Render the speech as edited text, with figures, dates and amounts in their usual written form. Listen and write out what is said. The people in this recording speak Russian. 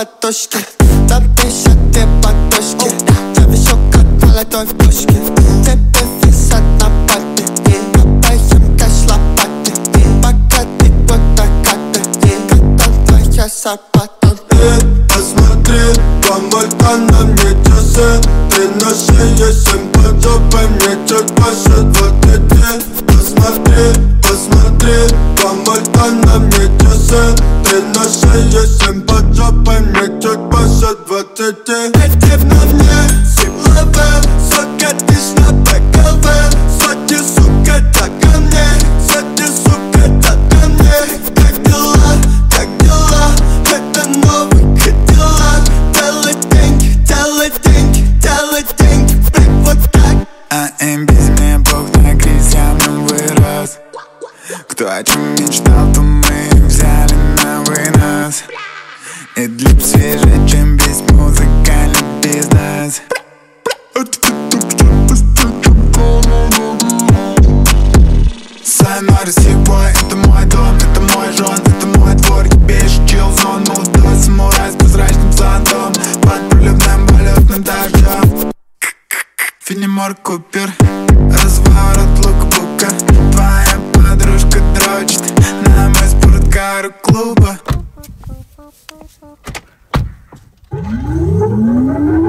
подушке. Напишет ты подушке. Завешу как молодой в пушке. Тебе висят на папе. Копаем кэш лопаты. Пока ты вот накаты. Когда твоя зарплата. Посмотри, помолько на мне часы. Ты на шее, 7 под жопой. Мне чуть больше 20. Посмотри, помолько на мне часы. Ты на шее, 7 под жопой. Мне чуть больше 20. Эти на мне силовые. Сука, ты ж на ПКВ. Сзади, сука, так ко мне. Сзади, сука, так ко мне. Как дела, как дела? Это новый Кадиллак. Делай деньги, делай деньги, делай деньги. Блин, вот так. А им без меня Бог на кризис, я в нем вырос. Кто о чем мечтал, то мы взяли на вынос. И для свежее, чем весь музыкальный бизнес. Сайнары сегодня, это мой дом, это мой жон, это мой двор. Ебешь чилзон, молодой самурай с прозрачным зонтом. Под проливным валютным дождем. Филимор Купер, разворот лукбука. Твоя подружка дрочит на мой спорткар клуба.